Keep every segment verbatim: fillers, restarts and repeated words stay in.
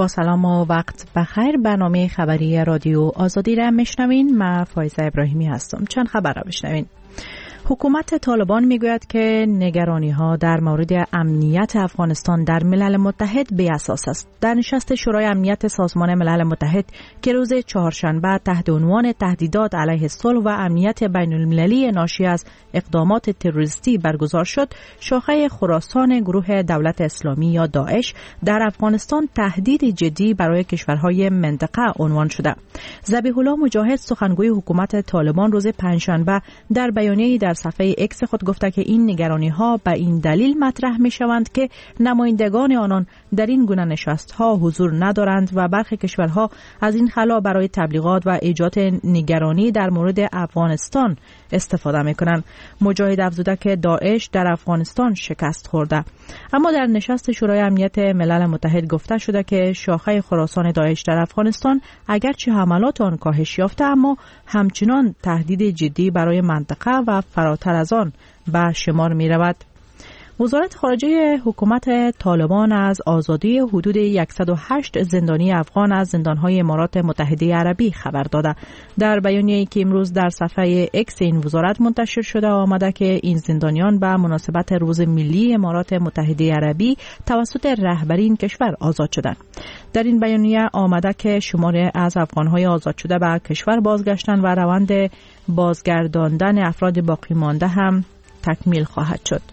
با سلام و وقت بخیر. برنامه خبری رادیو آزادی را میشنوین. من فایزه ابراهیمی هستم. چند خبر را بشنوین. حکومت طالبان میگوید که نگرانی ها در مورد امنیت افغانستان در ملل متحد بی اساس است. در نشست شورای امنیت سازمان ملل متحد که روز چهارشنبه تحت عنوان تهدیدات علیه صلح و امنیت بین المللی ناشی از اقدامات تروریستی برگزار شد، شاخه خراسان گروه دولت اسلامی یا داعش در افغانستان تهدید جدی برای کشورهای منطقه عنوان شده. ذبیح الله مجاهد سخنگوی حکومت طالبان روز پنجشنبه در بیانیه‌ای در صفحه اکس خود گفته که این نگرانی‌ها به این دلیل مطرح می‌شوند که نمایندگان آنان در این گونه نشست‌ها حضور ندارند و برخی کشورها از این خلا برای تبلیغات و ایجاد نگرانی در مورد افغانستان استفاده می‌کنند. مجاهد افزوده که داعش در افغانستان شکست خورده. اما در نشست شورای امنیت ملل متحد گفته شده که شاخه خراسان داعش در افغانستان اگرچه حملات آن کاهش یافته اما همچنان تهدید جدی برای منطقه و فراتر از آن به شمار می رود. وزارت خارجه حکومت طالبان از آزادی حدود صد و هشت زندانی افغان از زندانهای امارات متحده عربی خبر داده. در بیانیه‌ای که امروز در صفحه اکس این وزارت منتشر شده آمده که این زندانیان به مناسبت روز ملی امارات متحده عربی توسط رهبری این کشور آزاد شدند. در این بیانیه آمده که شمار از افغانهای آزاد شده به کشور بازگشتند و روند بازگرداندن افراد باقی مانده هم تکمیل خواهد شد.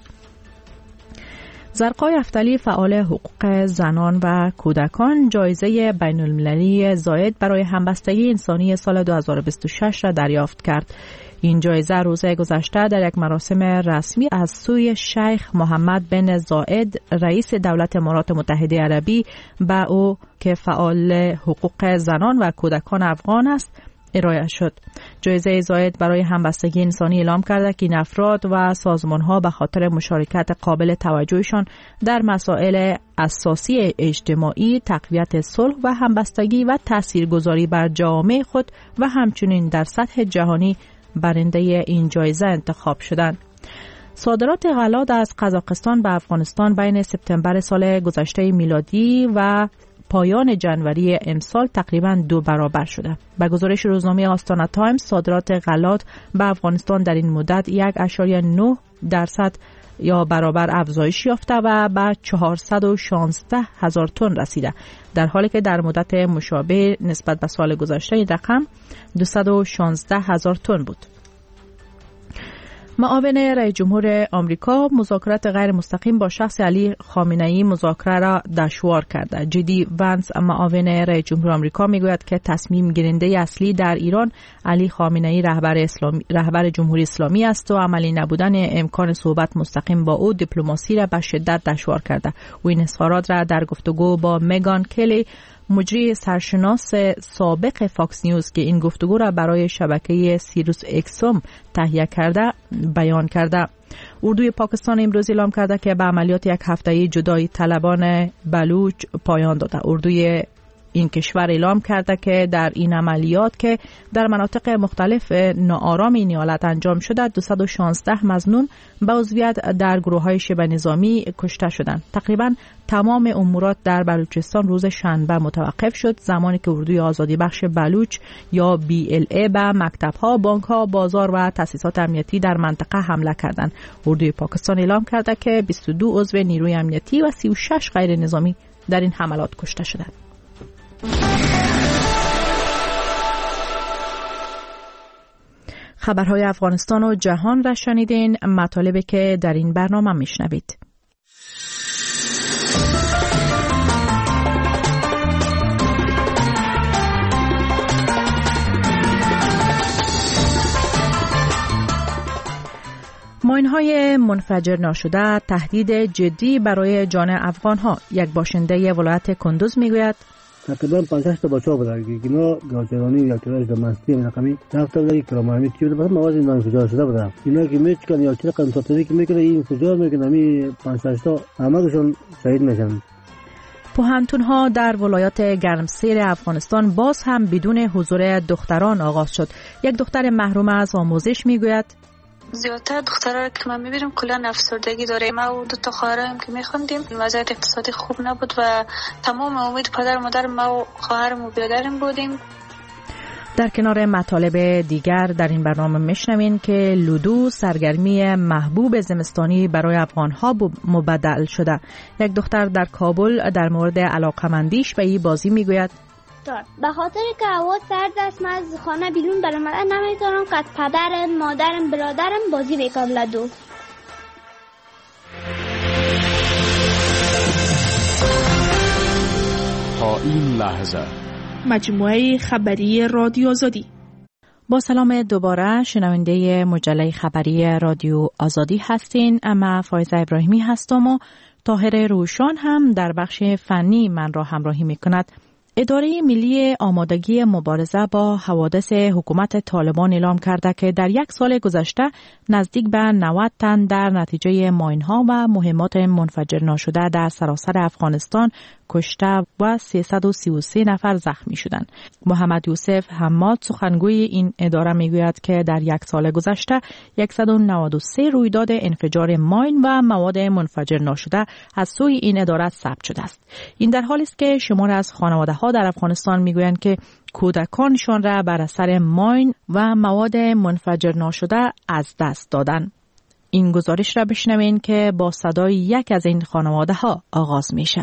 زرقای افتلی فعال حقوق زنان و کودکان جایزه بین المللی زاید برای همبستگی انسانی سال دو هزار و بیست و شش را دریافت کرد. این جایزه روز گذشته در یک مراسم رسمی از سوی شیخ محمد بن زاید رئیس دولت امارات متحده عربی به او که فعال حقوق زنان و کودکان افغان است ارائه شد. جایزه زاید برای همبستگی انسانی اعلام کرده که این افراد و سازمان‌ها به خاطر مشارکت قابل توجهشان در مسائل اساسی اجتماعی، تقویت صلح و همبستگی و تاثیرگذاری بر جامعه خود و همچنین در سطح جهانی برنده این جایزه انتخاب شدند. صادرات غلات از قزاقستان به افغانستان بین سپتامبر سال گذشته میلادی و پایان جنوری امسال تقریباً دو برابر شده. به گزارش روزنامه آستانا تایمز صادرات غلات به افغانستان در این مدت یک ممیز نه درصد یا برابر افزایش یافته و به چهارصد و شانزده هزار تن رسیده، در حالی که در مدت مشابه نسبت به سال گذشته این رقم دویست و شانزده هزار تن بود. معاون رئیس جمهور آمریکا مذاکرات غیر مستقیم با شخص علی خامنه ای مذاکره را دشوار کرده. جدی ونس معاون رئیس جمهور آمریکا میگوید که تصمیم گیرنده اصلی در ایران علی خامنه ای رهبر اسلامی رهبر جمهوری اسلامی است و عملی نبودن امکان صحبت مستقیم با او دیپلماسی را به شدت دشوار کرده. او این اظهارات را در گفتگو با مگان کلی مجری سرشناس سابق فاکس نیوز که این گفتگو را برای شبکه سیروس اکسوم تهیه کرده بیان کرده. اردوی پاکستان امروز اعلام کرده که به عملیات یک هفته‌ای جدایی طلبان بلوچ پایان داده. اردوی این کشور اعلام کرده که در این عملیات که در مناطق مختلف ناآرام این ایالت انجام شده دویست و شانزده مظنون به عضویت در گروه‌های شبه نظامی کشته شدند. تقریبا تمام امورات در بلوچستان روز شنبه متوقف شد، زمانی که اردوی آزادی بخش بلوچ یا بی ال ای به مکتب‌ها، بانک‌ها، بازار و تأسیسات امنیتی در منطقه حمله کردند. اردوی پاکستان اعلام کرده که بیست و دو عضو نیروی امنیتی و سی و شش غیر نظامی در این حملات کشته شدند. خبرهای افغانستان و جهان را شنیدین. مطالبی که در این برنامه میشنوید. ماین‌های منفجر ناشده تهدید جدی برای جان افغان‌ها. یک باشنده ولایت کندوز میگوید تقریبا پنجاه تا بچه‌ها بودن که اینا گاوچرانی یا چرای دمستی رقمی رفته بودن که کرامانی چی بود، مواد اینا انفجار شده بودن. اینا که میچکن یا چرا کنساتری که میکنه این انفجار میکنه می پنجاه تا همه‌شون شهید میشن. پوهنتون‌ها در ولایات گرمسیر افغانستان باز هم بدون حضور دختران آغاز شد. یک دختر محروم از آموزش میگوید زیادتر دخترها که من میبینم کلا افسردگی داره. ما و دو تا خواهرم که میخوندیم وضعیت اقتصادی خوب نبود و تمام امید پدر و مادر ما و خواهرم و برادرم بودیم. در کنار مطالب دیگر در این برنامه میشنوین که لودو سرگرمی محبوب زمستانی برای افغانها مبدل شده. یک دختر در کابل در مورد علاقمندیش به این بازی میگوید به خاطر که هوا سرد است من از خانه بیرون برآمدن نمیتونم که از پدرم، مادرم، برادرم بازی میکنم لودو. تا این لحظه مجموعه خبری رادیو آزادی. با سلام دوباره شنونده مجله خبری رادیو آزادی هستین. اما فایزه ابراهیمی هستم و طاهر روشان هم در بخش فنی من را همراهی میکند. اداره ملی آمادگی مبارزه با حوادث حکومت طالبان اعلام کرده که در یک سال گذشته نزدیک به نود تن در نتیجه ماین‌ها و مهمات منفجر ناشده در سراسر افغانستان کشته و سیصد و سی و سه نفر زخمی شدند. محمد یوسف حماد سخنگوی این اداره میگوید که در یک سال گذشته صد و نود و سه رویداد انفجار ماین و مواد منفجر ناشده از سوی این اداره ثبت شده است. این در حالی است که شمار از خانواده‌ها در افغانستان میگویند که کودکانشان را بر اثر ماین و مواد منفجر ناشده از دست دادند. این گزارش را بشنوین که با صدای یک از این خانواده‌ها آغاز میشه.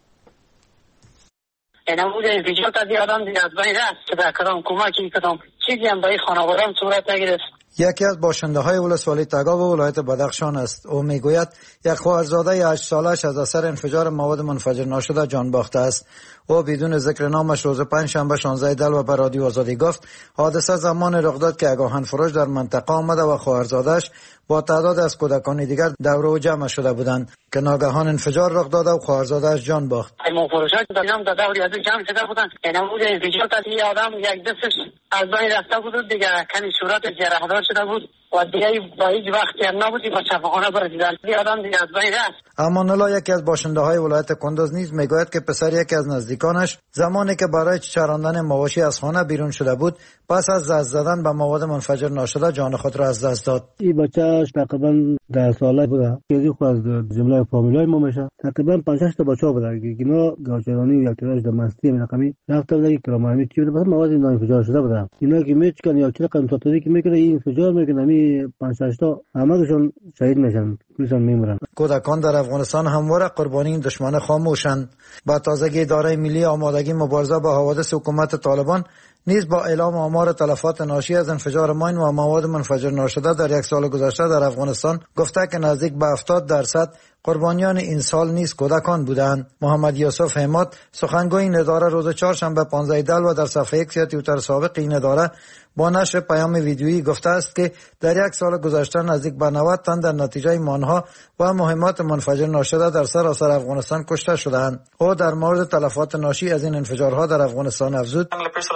نمود انفجار تا آدم دیگه از بین رفت که به کدام کمکی کدام چیزی هم برای خانواده‌ام صورت نگرفت. یکی از باشنده های ولسوالی تگاو و ولایت بدخشان است. او میگوید یک خواهرزاده هشت سالش از اثر انفجار مواد منفجر ناشده جان باخته است. او بدون ذکر نامش روز پنجشنبه شانزده دلو به رادیو آزادی گفت حادثه زمان رخ داد که آگاهن فروش در منطقه آمده و خواهرزاده‌اش با تعداد از کودکان دیگر دور و جمع شده بودند که ناگهان انفجار رخ داد و خواهرزاده‌اش جان باخت. ایمون فروشا که داشتم در دور از جمع شده بودند. نمود انفجار تا یه آدم یک دستش از بین رفته بود دیگه کنی صورت جراحدار شده بود و دیگه با هیچ وقت نبودی با شفاخانه برسیدن. یه آدم دیگه از بین رفت. امان الله یکی از باشنده های ولایت کندوز نیز میگوید که پسر یکی از نزدیکانش زمانی که برای چراندن مواشی از خانه بیرون شده بود پس از دست زدن به مواد منفجر ناشده جان خود را از دست داد. این بچه‌اش تقریبا ده ساله بود که خود از جمله فامیلای ما میشه. تقریبا پنج شش تا بچه بود که اینا گاوچرانی یا تراژ دمستی رقمی رفته بود که کرامرمی چی بود مواد انفجار شده بود. اینا که میچکن یا چرا کنترلی که میکنه این انفجار میکنه می پنج شش تا همه‌شون شهید میشن میشن میمرن. کودکان در افغانستان همواره قربانی دشمن خاموشند. با تازگی اداره ملی آمادگی مبارزه با حوادث حکومت طالبان نیز با اعلام آمار تلفات ناشی از انفجار ماین و مواد منفجر ناشده در یک سال گذشته در افغانستان گفته که نزدیک به هفتاد درصد قربانیان این سال نیز کودکان بودند. محمد یوسف حماد سخنگوی این اداره روز چهارشنبه پانزده دلو در صفحه ایکس یا توییتر سابق این اداره با نشر پیام ویدیویی گفته است که در یک سال گذشته نزدیک به نود تن در نتیجه مانها و مهمات منفجر ناشده در سراسر افغانستان کشته شدند. او در مورد تلفات ناشی از این انفجارها در افغانستان افزود: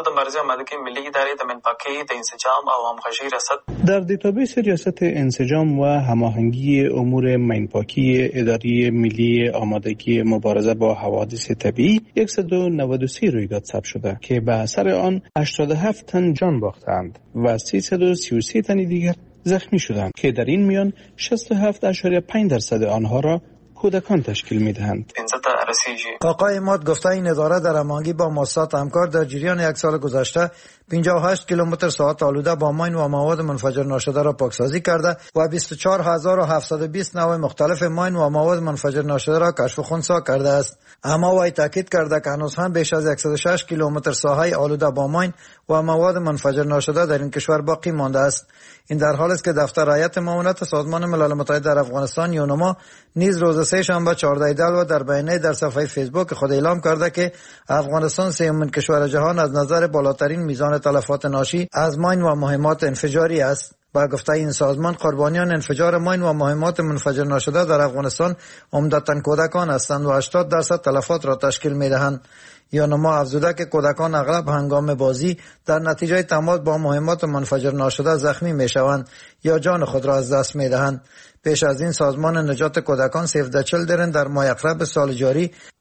در دیتابیس ریاست انسجام و هماهنگی امور مینپاکی اداره ملی آمادگی مبارزه با حوادث طبیعی صد و نود و سه رویداد ثبت شده که به اثر آن هشتاد و هفت تن جان باختند و سیصد و سی و سه تن دیگر زخمی شدند که در این میان شصت و هفت ممیز پنج درصد آنها را کودکان تشکیل میدهند. آقای اماد گفته این اداره در هماهنگی با مؤسسات همکار در جریان یک سال گذشته پنجاه و هشت کیلومتر ساعت آلوده با ماین و مواد منفجر ناشده را پاکسازی کرده و بیست و چهار هزار و هفتصد و بیست نوع مختلف ماین و مواد منفجر ناشده را کشف و خنثی کرده است. اما وی تاکید کرده که هنوز هم بیش از صد و شش کیلومتر ساحه آلوده با ماین و مواد منفجر ناشده در این کشور باقی مانده است. این در حالی است که دفتر هیئت معاونت سازمان ملل متحد در افغانستان یونما نیز روز سه شنبه چهارده دلو در بیانیه در صفحه فیسبوک خود اعلام کرده که افغانستان سومین کشور جهان از نظر بالاترین میزان تلفات ناشی از ماین و مهمات انفجاری است. با گفته این سازمان قربانیان انفجار ماین و مهمات منفجر ناشده در افغانستان عمدتاً کودکان هستند و هشتاد درصد تلفات را تشکیل می‌دهند. یونما افزوده که کودکان اغلب هنگام بازی در نتیجه تماس با مهمات منفجر ناشده زخمی میشوند یا جان خود را از دست میدهند. پیش از این سازمان نجات کودکان سیو د چیلدرن در ماه اقرب سال جاری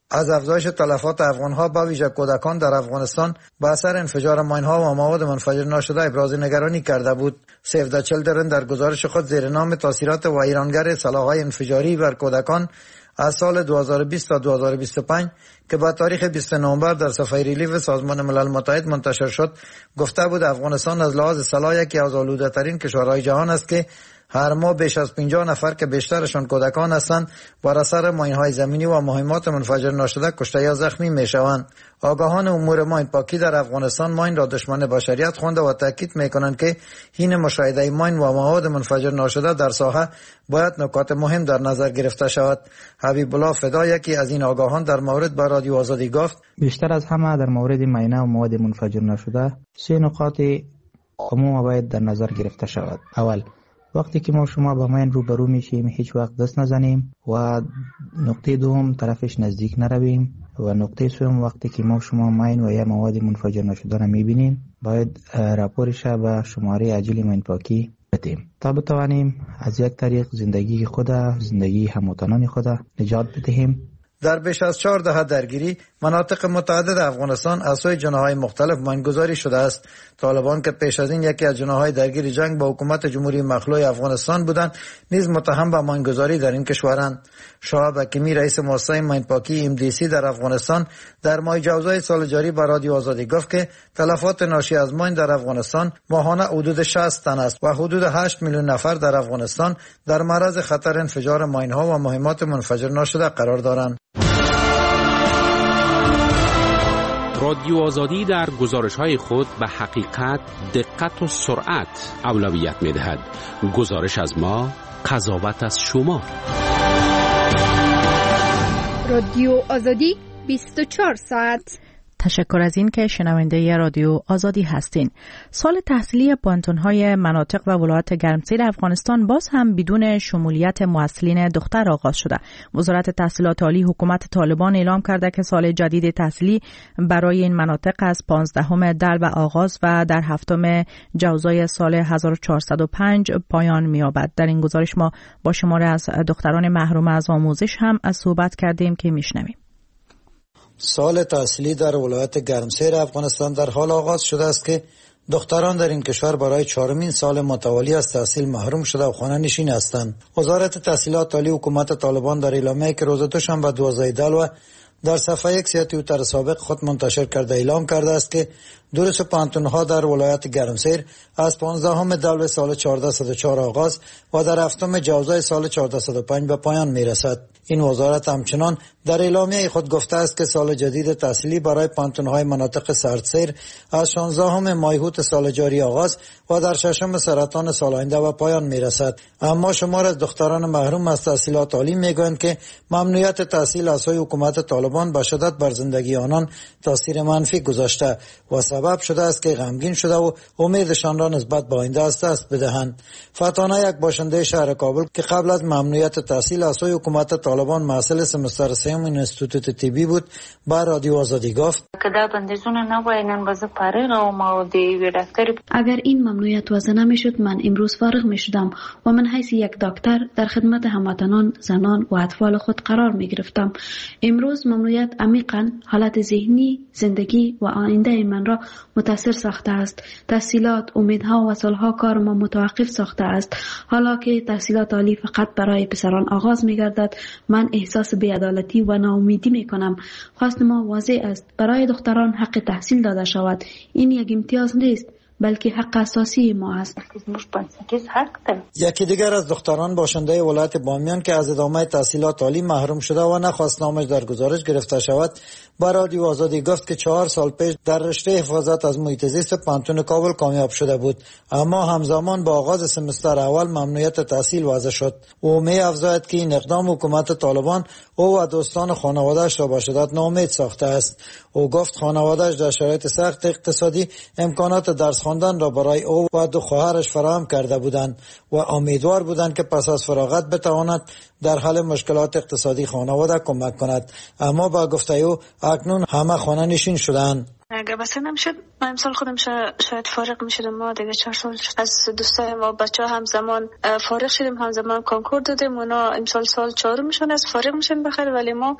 از افزایش تلفات افغان‌ها به ویژه کودکان در افغانستان به اثر انفجار ماین‌ها و مواد منفجر ناشده ابراز نگرانی کرده بود. سیو د چیلدرن در گزارش خود زیر نام تاثیرات ویرانگر سلاح‌های انفجاری بر کودکان از سال دو هزار و بیست تا دو هزار و بیست و پنج که با تاریخ بیستم نوامبر در صفحه ریلیف سازمان ملل متحد منتشر شد گفته بود افغانستان از لحاظ سلاح یکی از آلوده‌ترین کشورهای جهان است که هر ماه بیش از پنجاه نفر که بیشترشان کودکان هستند بر اثر ماین‌های زمینی و مهمات منفجر ناشده کشته یا زخمی میشوند. آگاهان امور ماین پاکی در افغانستان ماین را دشمن بشریت خوانده و تاکید میکنند که حین مشاهده ماین و مواد منفجر ناشده در ساحه باید نکات مهم در نظر گرفته شود. حبیب الله فدا یکی از این آگاهان در مورد با رادیو آزادی گفت بیشتر از همه در مورد ماینه و مواد منفجر ناشده سه نکات عمومی باید در نظر گرفته شود. اول، وقتی که ما شما با ماین روبرو میشیم هیچ وقت دست نزنیم و نقطه دوم طرفش نزدیک نرویم و نقطه سوم وقتی که ما شما ماین و یا مواد منفجر ناشده را میبینیم باید راپورش به شماره عاجل ماین پاکی بدیم تا بتوانیم از یک طریق زندگی خود زندگی هموطنان خود نجات بدهیم. در بیش از چهار دهه درگیری مناطق متعدد افغانستان از سوی جناح‌های مختلف ماینگذاری شده است. طالبان که پیش از این یکی از جناح‌های درگیر جنگ با حکومت جمهوری مخلوع افغانستان بودند نیز متهم به ماینگذاری در این کشورند. شعیب حکیمی رئیس مؤسسه ماینپاکی ام دی سی در افغانستان در ماه جوزای سال جاری به رادیو آزادی گفت که تلفات ناشی از ماین در افغانستان ماهانه حدود شصت تن است و حدود هشت میلیون نفر در افغانستان در معرض خطر انفجار ماین‌ها و مهمات منفجر ناشده قرار دارند. رادیو آزادی در گزارش‌های خود به حقیقت، دقت و سرعت اولویت می‌دهد. گزارش از ما، قضاوت از شما. رادیو آزادی بیست و چهار ساعت. تشکر از این که شنونده رادیو آزادی هستین. سال تحصیلی پانتون‌های مناطق و ولایت گرمسیر افغانستان باز هم بدون شمولیت مؤثلین دختر آغاز شده. وزارت تحصیلات عالی حکومت طالبان اعلام کرده که سال جدید تحصیلی برای این مناطق از پانزدهم دلو آغاز و در هفتم جوزای سال هزار و چهارصد و پنج پایان می‌یابد. در این گزارش ما با شماری از دختران محروم از آموزش هم از صحبت کردیم که میشنویم. سال تحصیلی در ولایت گرمسیر افغانستان در حال آغاز شده است که دختران در این کشور برای چهارمین سال متوالی از تحصیل محروم شده و خانه نشین هستند. وزارت تحصیلات عالی حکومت طالبان در اعلامیه‌ای که روز دوشنبه دوازده دلو در صفحه یک سی توییتر سابق خود منتشر کرده اعلام کرده است که دروس پانتون‌ها در ولایت گرمسیر از پانزدهم دلو سال چهارصد و چهار آغاز و در هفتم جوزای سال چهارصد و پنج به پایان میرسد. این وزارت همچنان در اعلامیه خود گفته است که سال جدید تحصیلی برای پانتون‌های مناطق سردسیر از شانزدهم مایهوت سال جاری آغاز و در ششم سرطان سال آینده به پایان میرسد. اما شمار از دختران محروم از تحصیلات عالی میگویند که ممنوعیت تحصیل از سوی حکومت طالبان به شدت بر زندگی آنان تاثیر منفی گذاشته و سبب شده است که غمگین شده و امیدشان را نسبت به آینده از دست بدهند. فتانه یک باشنده شهر کابل که قبل از ممنوعیت تحصیل از سوی حکومت طالبان محصل سمستر سوم اینستیتوت طبی بود با رادیو آزادی گفت اگر این ممنوعیت وضع نمیشد من امروز فارغ میشدم و من حیث یک دکتر در خدمت هموطنان زنان و اطفال خود قرار میگرفتم. امروز ممنوعیت عمیقاً حالت ذهنی زندگی و آینده من را متاثر ساخته است. تحصیلات، امیدها و سالها کار ما متوقف ساخته است. حالا که تحصیلات عالی فقط برای پسران آغاز می‌گردد من احساس بی‌عدالتی و ناامیدی می‌کنم. خواست ما واضح است برای دختران حق تحصیل داده شود. این یک امتیاز نیست بلکه حق اساسی ما است. یکی دیگر از دختران باشنده ولایت بامیان که از ادامه تحصیلات عالی محروم شده و نخواست نامش در گزارش گرفته شود با رادیو آزادی گفت که چهار سال پیش در رشته حفاظت از محیط زیست پانتون کابل کامیاب شده بود، اما همزمان با آغاز سمستر اول ممنوعیت تحصیل وضع شد. او می افزاید که این اقدام حکومت طالبان او و دوستان خانواده‌اش را به شدت ناامید ساخته است. او گفت خانواده‌اش در شرایط سخت اقتصادی امکانات درس خواندن را برای او و دو خواهرش فراهم کرده بودند و امیدوار بودند که پس از فراغت بتواند در حل مشکلات اقتصادی خانواده کمک کند، اما با گفته او اکنون همه خانه نشین شدند. اگر بسه نمیشد من امسال خودم شاید فارغ میشدم. ما دیگه چهار سال از دوستای ما بچه ها همزمان فارغ شدیم، همزمان کنکور دادیم. اونا امسال سال چهارم میشن از فارغ میشن بخیر، ولی ما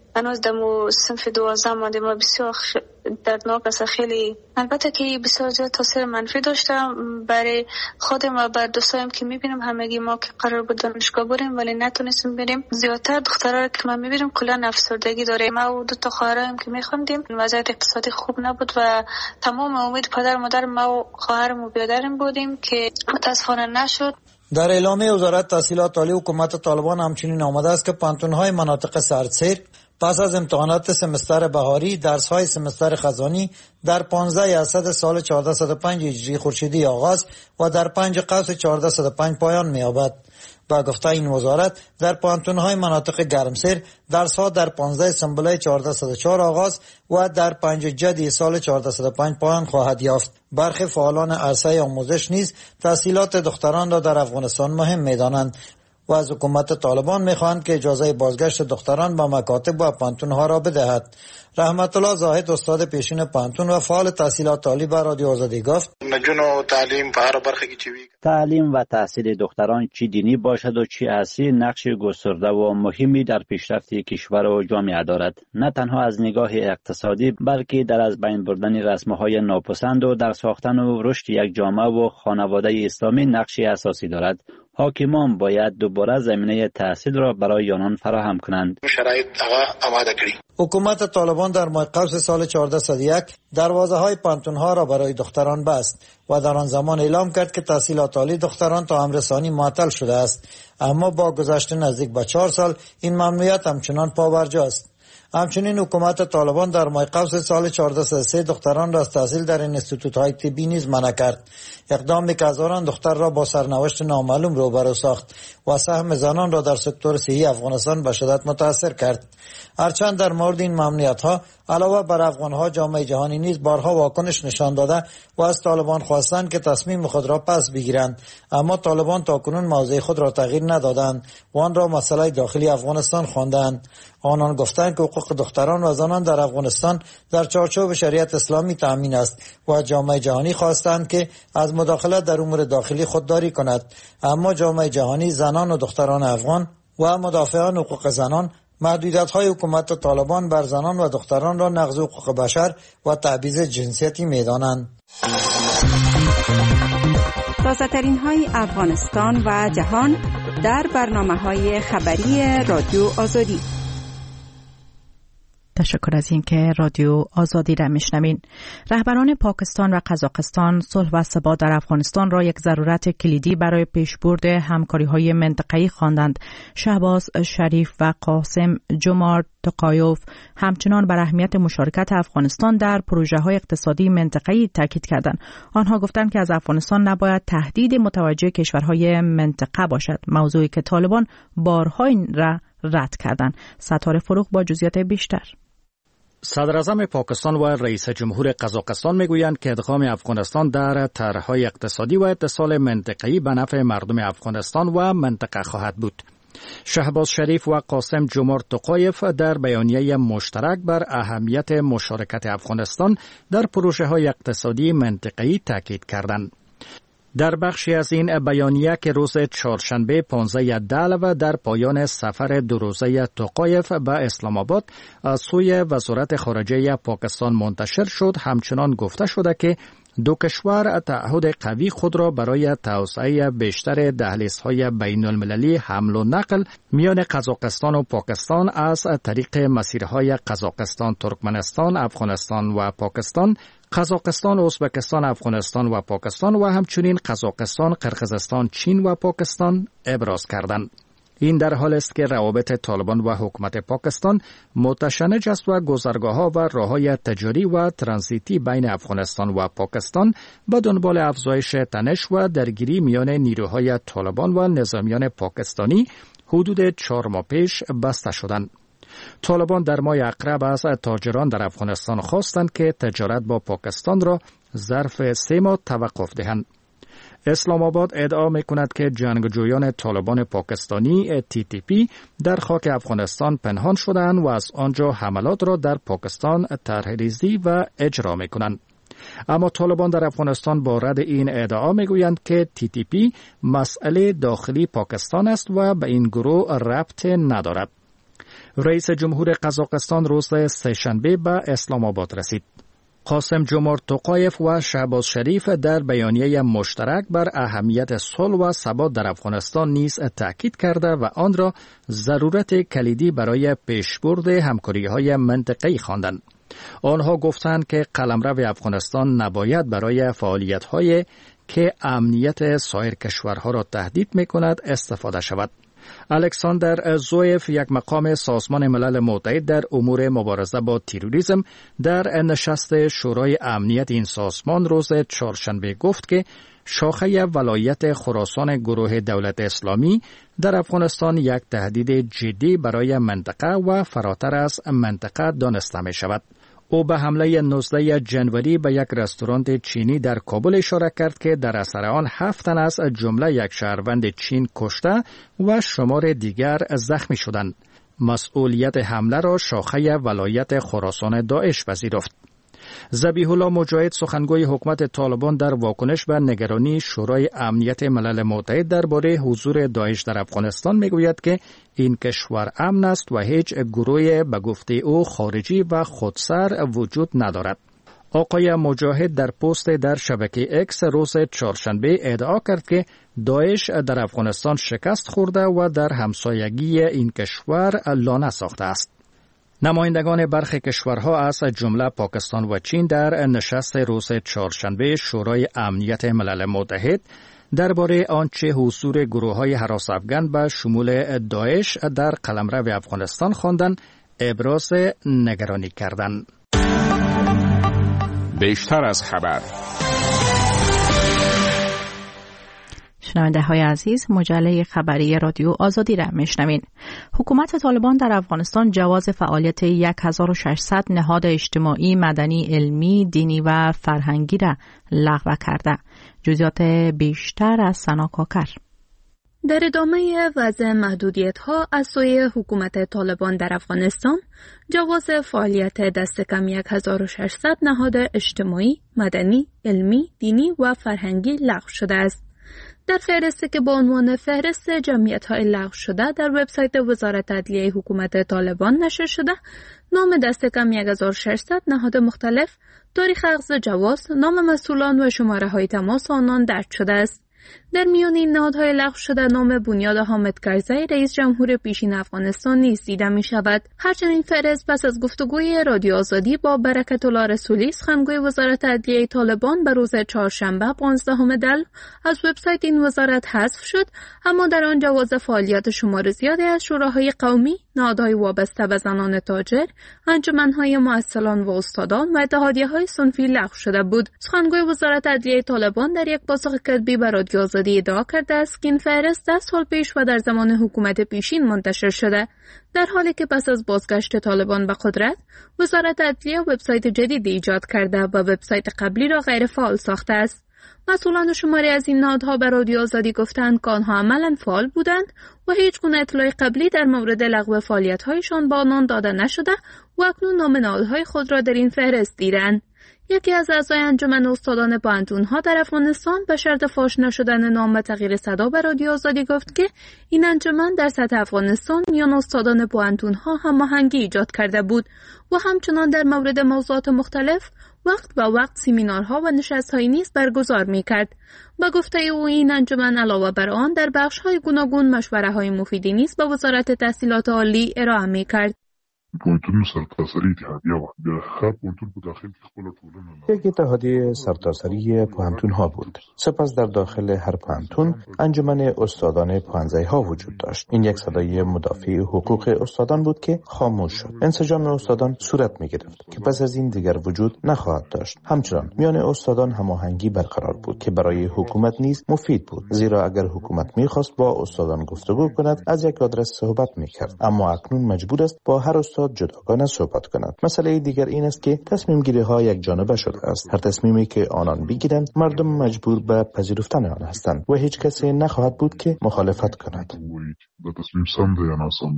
هنوز دمو صنف دوازده مانده ما بسیار دردناک است. خیلی البته که بسیار زیاد تاثیر منفی داشته برای خودم و بر دوستایم که میبینم. همگی ما که قرار بود دانشگاه بریم ولی نتونستیم بریم. زیادتر دخترها که من میبینم کلا افسردگی داره. ما و دو تا خواهرام که میخوندیم وضعیت اقتصادی خوب نبود و تمام امید پدر مادر ما و خواهرم و برادرم بودیم که متاسفانه نشد. در اعلامیه وزارت تحصیلات عالی حکومت طالبان همچنین آمده است که پانتون‌های مناطق سردسیر پس از امتحانات سمستر بهاری درس‌های سمستر خزانی در پانزده اسد سال چهاردهصد و پنج هجری خورشیدی آغاز و در پنج قوس چهاردهصد و پنج پایان می‌یابد. با گفته این وزارت در پانتون‌های مناطق گرمسیر درس‌ها در پانزده سنبله چهاردهصد و چهار آغاز و در پنج جدی سال چهاردهصد و پنج پایان خواهد یافت. برخی فعالان عرصه آموزش نیز تحصیلات دختران را در افغانستان مهم می‌دانند و از حکومت طالبان می‌خواهند که اجازه بازگشت دختران به مکاتب و پانتون‌ها را بدهد. رحمت الله زاهد استاد پیشین پانتون و فعال تحصیلات عالی به رادیو آزادی گفت: نجونو تعلیم په هر برخه کې چی وی تعلیم و تحصیل دختران چی دینی باشد و چی اصلی نقش گسترده و مهمی در پیشرفت کشور و جامعه دارد. نه تنها از نگاه اقتصادی بلکه در از بین بردن رسم‌های ناپسند و در ساختن و رشد یک جامعه و خانواده اسلامی نقش اساسی دارد. حاکمان باید دوباره زمینه تحصیل را برای آنان فراهم کنند. شرایط آماده کړي. حکومت طالبان در ماه قوس سال چهاردهصد و یک دروازه های پانتون‌ها را برای دختران بست و در آن زمان اعلام کرد که تحصیلات عالی دختران تا امرسانی معطل شده است. اما با گذشت نزدیک به چهار سال این ممنوعیت همچنان پابرجاست. همچنین حکومت طالبان در ماه قوس سال چهاردهصد و سه دختران را از تحصیل در انستیتوت‌های طبی نیز منع کرد. اقدامی که هزاران دختر را با سرنوشت نامعلوم روبرو ساخت و سهم زنان را در سکتور صحی افغانستان به شدت متاثر کرد. هرچند در مورد این ممنوعیت‌ها علاوه بر افغان‌ها جامعه جهانی نیز بارها واکنش نشان داده و از طالبان خواستند که تصمیم خود را پس بگیرند، اما طالبان تاکنون موضع خود را تغییر ندادند و آن را مسئله داخلی افغانستان خواندند. آنان گفتند که حقوق دختران و زنان در افغانستان در چارچوب شریعت اسلامی تأمین است و جامعه جهانی خواستند که از مداخله در امور داخلی خودداری کند، اما جامعه جهانی زنان و دختران افغان و مدافعان حقوق زنان محدودیت‌های حکومت طالبان بر زنان و دختران را نقض حقوق بشر و تبعیض جنسیتی می‌دانند. تازه‌ترین های افغانستان و جهان در برنامه‌های خبری رادیو آزادی. تشکر از اینکه رادیو آزادی را میشنوین. رهبران پاکستان و قزاقستان صلح و ثبات در افغانستان را یک ضرورت کلیدی برای پیشبرد همکاری‌های منطقه‌ای خواندند. شهباز شریف و قاسم جمار تقایوف همچنان بر اهمیت مشارکت افغانستان در پروژه‌های اقتصادی منطقه‌ای تاکید کردند. آنها گفتند که از افغانستان نباید تهدید متوجه کشورهای منطقه باشد، موضوعی که طالبان بارها این را رد کردند. ستاره فروغ با جزئیات بیشتر. صدر اعظم پاکستان و رئیس جمهور قزاقستان میگویند که ادغام افغانستان در طرح‌های اقتصادی و اتصال منطقه‌ای به نفع مردم افغانستان و منطقه خواهد بود. شهباز شریف و قاسم جمار تقایف در بیانیه مشترک بر اهمیت مشارکت افغانستان در پروژه‌های اقتصادی منطقه‌ای تاکید کردند. در بخشی از این بیانیه که روز چهارشنبه پانزده دلو در پایان سفر دو روزه تقایف به اسلام آباد از سوی وزارت خارجه پاکستان منتشر شد، همچنان گفته شده که دو کشور تعهد قوی خود را برای توسعه بیشتر دهلیزهای بین المللی حمل و نقل میان قزاقستان و پاکستان از طریق مسیرهای قزاقستان، ترکمنستان، افغانستان و پاکستان، قزاقستان، ازبکستان، افغانستان و پاکستان و همچنین قزاقستان، قرقیزستان، چین و پاکستان ابراز کردند. این در حال است که روابط طالبان و حکومت پاکستان متشنج است و گذرگاه‌ها و راه‌های تجاری و ترانزیتی بین افغانستان و پاکستان به دنبال افزایش تنش و درگیری میان نیروهای طالبان و نظامیان پاکستانی حدود چهار ماه پیش بسته شدند. طالبان در ماه اقرب از تاجران در افغانستان خواستند که تجارت با پاکستان را ظرف سه ماه توقف دهند. اسلام آباد ادعا می‌کند که جنگجویان طالبان پاکستانی تی تی پی در خاک افغانستان پنهان شدند و از آنجا حملات را در پاکستان طرح‌ریزی و اجرا می‌کنند. اما طالبان در افغانستان با رد این ادعا میگویند که تی تی پی مسئله داخلی پاکستان است و به این گروه ربط ندارد. رئیس جمهور قزاقستان روز سه‌شنبه به اسلام آباد رسید. قاسم جمهور توقایف و شهباز شریف در بیانیه مشترک بر اهمیت صلح و ثبات در افغانستان نیز تاکید کرده و آن را ضرورت کلیدی برای پیشبرد همکاری‌های منطقه‌ای خواندند. آنها گفتند که قلمرو افغانستان نباید برای فعالیت‌های که امنیت سایر کشورها را تهدید می‌کند استفاده شود. الکساندر زویف، یک مقام سازمان ملل متحد در امور مبارزه با تروریسم، در نشست شورای امنیت این سازمان روز چهارشنبه گفت که شاخه ولایت خراسان گروه دولت اسلامی در افغانستان یک تهدید جدی برای منطقه و فراتر از منطقه دانسته می شود. او به حمله نوزده جنوری به یک رستوران چینی در کابل اشاره کرد که در اثر آن هفت تن از جمله یک شهروند چین کشته و شمار دیگر زخمی شدند. مسئولیت حمله را شاخه ولایت خراسان داعش پذیرفت. ذبیح الله مجاهد، سخنگوی حکومت طالبان، در واکنش به نگرانی شورای امنیت ملل متحد درباره حضور داعش در افغانستان میگوید که این کشور امن است و هیچ گروه به گفته او خارجی و خودسر وجود ندارد. آقای مجاهد در پست در شبکه اکس روز چهارشنبه ادعا کرد که داعش در افغانستان شکست خورده و در همسایگی این کشور لانه ساخته است. نمایندگان برخی کشورها از جمله پاکستان و چین در نشست روز چهارشنبه شورای امنیت ملل متحد درباره آنچه حضور گروه‌های هراس افغان به شمول داعش در قلمرو افغانستان خواندند ابراز نگرانی کردند. بیشتر از خبر. شنونده های عزیز، مجله خبری رادیو آزادی را میشنوین. حکومت طالبان در افغانستان جواز فعالیت هزار و ششصد نهاد اجتماعی، مدنی، علمی، دینی و فرهنگی را لغو کرده. جزئیات بیشتر از سنا کاکر. در ادامه وضع محدودیت‌ها از سوی حکومت طالبان در افغانستان، جواز فعالیت دست کم هزار و ششصد نهاد اجتماعی، مدنی، علمی، دینی و فرهنگی لغو شده است. در فهرستی که با عنوان فهرست جمعیت‌های لغو شده در وبسایت وزارت عدلیه حکومت طالبان نشر شده، نام دست کم هزار و ششصد نهاد مختلف، تاریخ اخذ جواز، نام مسئولان و شماره‌های تماس آنان درج شده است. در میان این نهادهای لغو شده نام بنیاد حامد کرزی، رئیس جمهور پیشین افغانستان نیز دیده می شود. هرچند این فهرست پس از گفتگوی رادیو آزادی با برکت الله رسولی، سخنگوی وزارت عدلیه طالبان، به روز چهارشنبه پانزدهم دلو از وبسایت این وزارت حذف شد، اما در آن جواز فعالیت شمار زیادی از شوراهای قومی، نهادهای وابسته به زنان تاجر، انجمنهای مؤصلان و استادان و اتحادیه‌های صنفی لغو شده بود. سخنگوی وزارت عدلیه طالبان در یک پاسخ کتبی به رادیو آزادی ادعا کرده است که این فهرست ده سال پیش و در زمان حکومت پیشین منتشر شده، در حالی که پس از بازگشت طالبان به قدرت، وزارت عدلیه وبسایت جدیدی ایجاد کرده و وبسایت قبلی را غیر فعال ساخته است. مسئولان شماری از این نهادها به رادیو آزادی گفتند که آنها عملاً فعال بودند و هیچ گونه اطلاع قبلی در مورد لغو فعالیت‌هایشان به آنان داده نشده و اکنون نام نهادهای خود را در این فهرست دیدند. یکی از اعضای انجمن استادان پوهنتون‌ها در افغانستان به شرط فاش نشدن نام و تغییر صدا به رادیو آزادی گفت که این انجمن در سطح افغانستان میان استادان پوهنتون‌ها هماهنگی ایجاد کرده بود و همچنان در مورد موضوعات مختلف وقت به وقت سمینارها و نشست‌هایی نیز برگزار می‌کرد. با گفته او این انجمن علاوه بر آن در بخش‌های گوناگون مشوره‌های مفیدی نیز به وزارت تحصیلات عالی ارائه می‌کرد. پوهنتون سرتاسری اتحادیه و د هر پوهنتون په داخل کې خپل ټولنه یک اتحادیه سرتاسری پوهنتون ها بود. سپس در داخل هر پوهنتون انجمن استادان پوهنځای ها وجود داشت. این یک صدای مدافع حقوق استادان بود که خاموش شد. انسجام استادان صورت می گرفت که پس از این دیگر وجود نخواهد داشت. همچنان میان استادان هماهنگی برقرار بود که برای حکومت نیز مفید بود، زیرا اگر حکومت می‌خواست با استادان گفتگو کند از یک آدرس صحبت می‌کرد، اما اکنون مجبور است با هر استاد جداگانه صحبت کند. مسئله دیگر این است که تصمیم گیری ها یک جانبه شده است. هر تصمیمی که آنان بگیرند مردم مجبور به پذیرفتن آن هستند و هیچ کسی نخواهد بود که مخالفت کند. د تصمیم سم دی یا ناسم.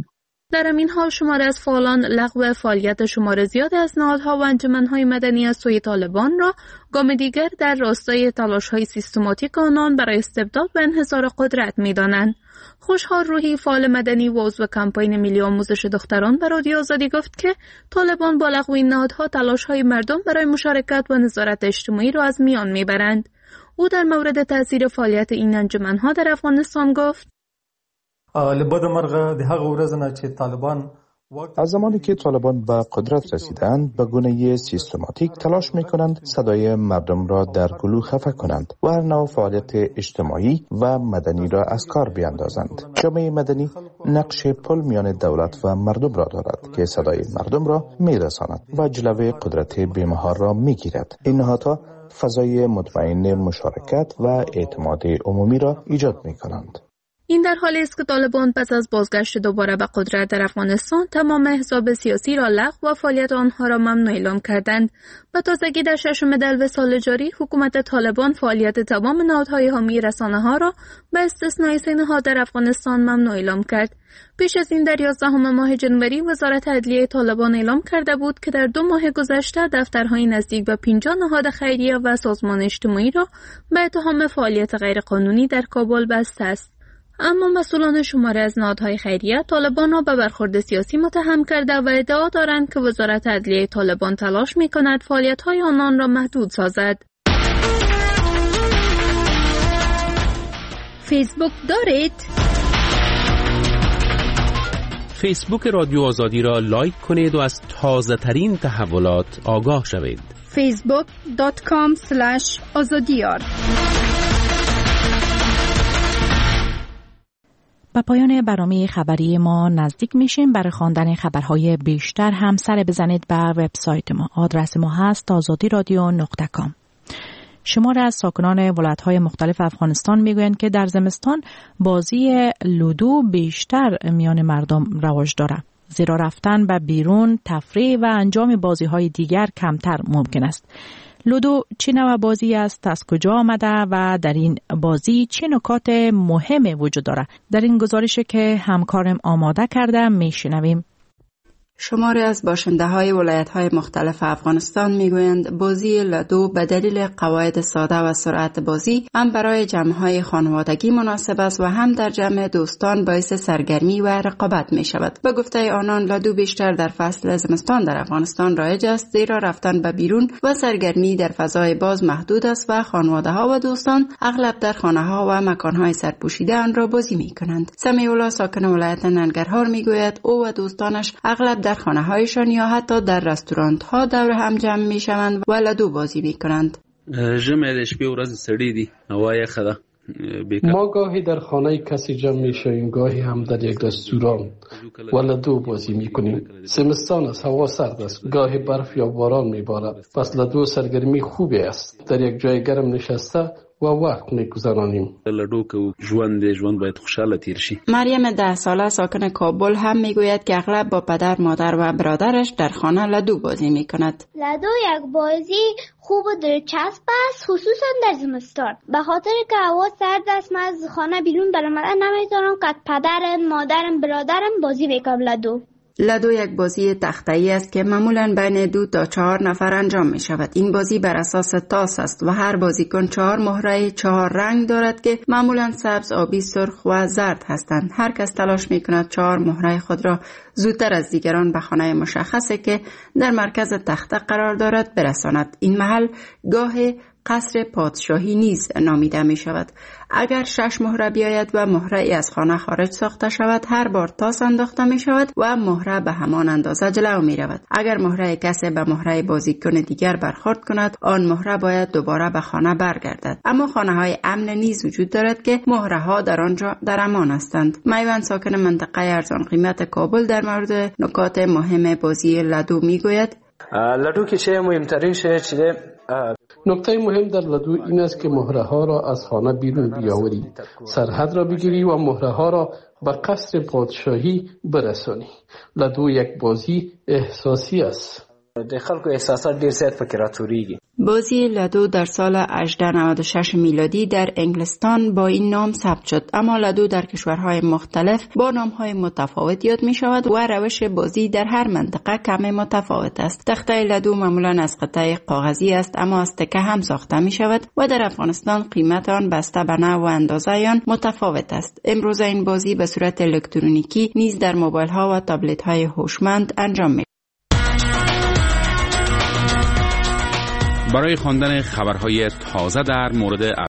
در همین حال شماری از فعالان لغو فعالیت شمار زیاد از نهادها و انجمنهای مدنی از سوی طالبان را گام دیگر در راستای تلاش‌های سیستماتیک آنان برای استبداد و انحصار قدرت می‌دانند. خوشحال روحی، فعال مدنی و عضو کمپین ملی آموزش دختران به رادیو آزادی گفت که طالبان با لغو این نهادها تلاش‌های مردم برای مشارکت و نظارت اجتماعی را از میان می‌برند. او در مورد تاثیر فعالیت این انجمن‌ها در افغانستان گفت: لبد مرغه د هغه ورځ نه چې طالبان از زمانی که طالبان به قدرت رسیدند به گونه سیستماتیک تلاش می کنند صدای مردم را در گلو خفه کنند و هر نوع فعالیت اجتماعی و مدنی را از کار بیاندازند. جامعه مدنی نقش پل میان دولت و مردم را دارد که صدای مردم را می رساند و جلوه قدرت بی‌محال را می گیرد. این نهادها فضای مطمئن مشارکت و اعتماد عمومی را ایجاد می کنند. این در حالی است که طالبان پس از بازگشت دوباره به قدرت در افغانستان تمام احزاب سیاسی را لغو و فعالیت آنها را ممنوع اعلام کردند. به تازگی در ششم دلو سال جاری حکومت طالبان فعالیت تمام نهادهای حامی رسانه‌ها را به استثنای سه نهاد در افغانستان ممنوع اعلام کرد. پیش از این در یازدهم ماه جنوری وزارت عدلیه طالبان اعلام کرده بود که در دو ماه گذشته دفترهای نزدیک به پنجاه نهاد خیریه و سازمان اجتماعی را به اتهام فعالیت غیرقانونی در کابل بسته است. اما مسئولان شماره از نهادهای خیریه طالبان را به برخورد سیاسی متهم کرده و ادعا دارند که وزارت عدلیه طالبان تلاش می‌کند فعالیت‌های آنان را محدود سازد. فیسبوک دارید؟ فیسبوک رادیو آزادی را لایک کنید و از تازه ترین تحولات آگاه شوید. فیسبوک دات کام اسلش آزادیار. به پایان برنامه خبری ما نزدیک میشیم. برای خواندن خبرهای بیشتر هم سر بزنید به وبسایت ما. آدرس ما هست آزادی رادیو نقطه کام. شمار از ساکنان ولایت‌های مختلف افغانستان میگویند که در زمستان بازی لودو بیشتر میان مردم رواج دارد. زیرا رفتن به بیرون، تفریح و انجام بازی‌های دیگر کمتر ممکن است. لودو چه نوع بازی است، از کجا آمده و در این بازی چه نکات مهم وجود دارد؟ در این گزارشی که همکارم آماده کرده میشنویم. شماری از باشنده های ولایت های مختلف افغانستان میگویند بازی لودو به دلیل قواعد ساده و سرعت بازی هم برای جمع های خانوادگی مناسب است و هم در جمع دوستان باعث سرگرمی و رقابت می شود. به گفته آنان لودو بیشتر در فصل زمستان در افغانستان رایج است، زیرا رفتن به بیرون و سرگرمی در فضای باز محدود است و خانواده ها و دوستان اغلب در خانه ها و مکان های سرپوشیده آن را بازی می کنند. سمیع الله ساکن ولایت ننگرهار میگوید او و دوستانش اغلب در خانه هایشان یا حتی در رستورانت ها دور هم جمع می شوند و لودو بازی می کنند. ژمی د شپې ورځ سړې دي، هوا یخه ده. ما گاهی در خانه کسی جمع می شویم، گاهی هم در یک رستوران و لودو بازی می کنیم. زمستان است، هوا سرد است، گاهی برف یا باران می بارد، پس لودو سرگرمی خوبی است. در یک جای گرم نشسته و وقت می‌گذرانیم. لودو که ژوند دی ژوند باید خوشحاله تیر شي. مریم ده ساله ساکن کابل هم میگوید که اغلب با پدر، مادر و برادرش در خانه لودو بازی میکند. لودو یک بازی خوب و دلچسب است، خصوصا در زمستان. به خاطر که هوا سرد است، من از خانه بیرون برآمدن نمیتونم که پدرم، مادرم، برادرم بازی بکنم لودو. لودو یک بازی تخته‌ای است که معمولاً بین دو تا چهار نفر انجام می شود. این بازی بر اساس تاس است و هر بازیکن چهار مهره چهار رنگ دارد که معمولاً سبز، آبی، سرخ و زرد هستند. هر کس تلاش می کند چهار مهره خود را زودتر از دیگران به خانه مشخصی که در مرکز تخته قرار دارد برساند. این محل گاه قصر پادشاهی نیز نامیده می شود. اگر شش مهره بیاید و مهره از خانه خارج ساخته شود، هر بار تاس انداخته می شود و مهره به همان اندازه جلو می رود. اگر مهره کسی به مهره بازیکن دیگر برخورد کند، آن مهره باید دوباره به خانه برگردد. اما خانه های امن نیز وجود دارد که مهره ها در آنجا در امان هستند. میوان ساکن منطقه ارزان قیمت کابل در مورد نکات مهم بازی لودو می گوید. لودو که چه مهمترین شده چیه؟ نکته مهم در لودو این است که مهره ها را از خانه بیرون بیاوری، سرحد را بگیری و مهره ها را به قصر پادشاهی برسانی. لودو یک بازی احساسی است. د خلکو احساسات ډیر زیات پکې راټوریږي. بازی لدو در سال هجده نود و شش میلادی در انگلستان با این نام ثبت شد، اما لدو در کشورهای مختلف با نامهای متفاوت یاد می شود و روش بازی در هر منطقه کمی متفاوت است. تخته لدو معمولا از قطعه کاغذی است، اما از تکه هم ساخته می شود و در افغانستان قیمت آن بسته به نوع و اندازه آن متفاوت است. امروز این بازی به صورت الکترونیکی نیز در موبایل ها و تابلت های هوشمند انجام می. برای خواندن خبرهای تازه در مورد